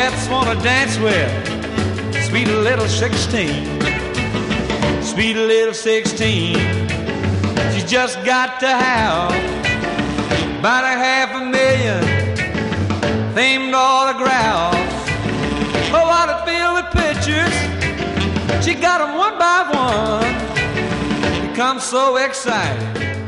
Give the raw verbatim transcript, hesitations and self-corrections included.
cats wanna dance with sweet little sixteen. Sweet little sixteen. She's just got to have about a half a million famed autographs. Oh, what a field with pictures. She got them one by one. Become so excited